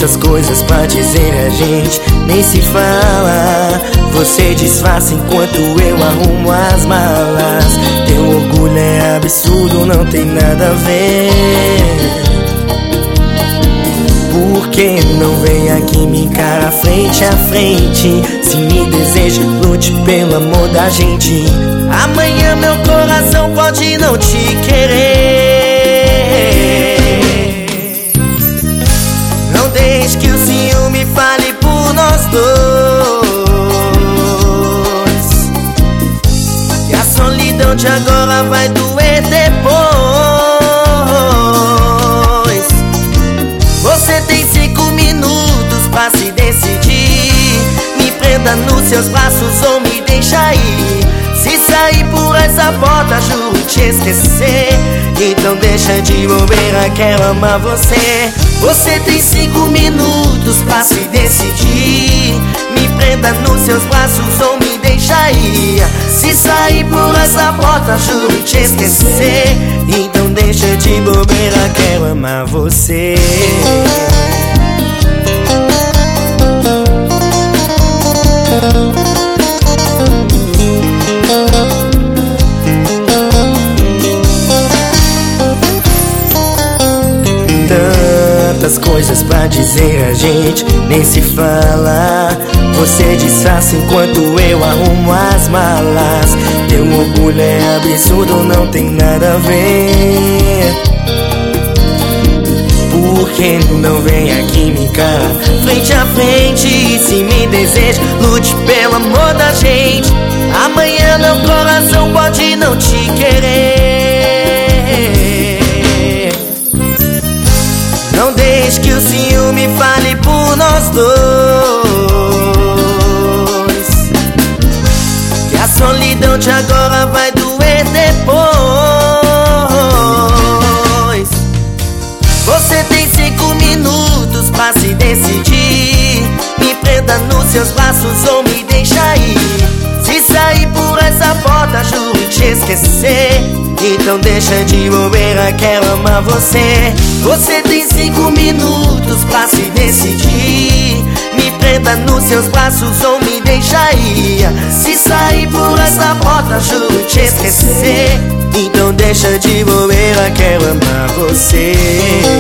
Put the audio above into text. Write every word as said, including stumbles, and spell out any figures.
Tantas coisas pra dizer, a gente nem se fala. Você disfarça enquanto eu arrumo as malas. Teu orgulho é absurdo, não tem nada a ver. Por que não vem aqui me encara frente a frente? Se me deseja, lute pelo amor da gente. Amanhã meu coração pode não te querer. Não deixe que o ciúme fale por nós dois, que a solidão de agora vai doer depois. Você tem cinco minutos pra se decidir. Me prenda nos seus braços ou me deixa ir. Se sair por essa porta, juro te esquecer. Então deixa de bobeira, quero amar você. Você tem cinco minutos pra se decidir. Me prenda nos seus braços ou me deixa ir. Se sair por essa porta, juro te esquecer. Então deixa de bobeira, quero amar você. Tantas coisas pra dizer, a gente nem se fala. Você disfarça enquanto eu arrumo as malas. Teu orgulho é absurdo, não tem nada a ver. Por que não vem aqui me encara frente a frente? Se me deseja, lute pelo amor da gente. Amanhã meu coração pode não te querer. Não deixe que o ciúme fale por nós dois, que a solidão de agora vai doer depois. Você tem cinco minutos pra se decidir. Me prenda nos seus braços ou me deixa ir. Se sair por essa porta, juro te esquecer. Então deixa de bobeira, quero amar você. Você tem cinco minutos pra se decidir. Me prenda nos seus braços ou me deixa ir. Se sair por essa porta, juro te esquecer. Então deixa de bobeira, quero amar você.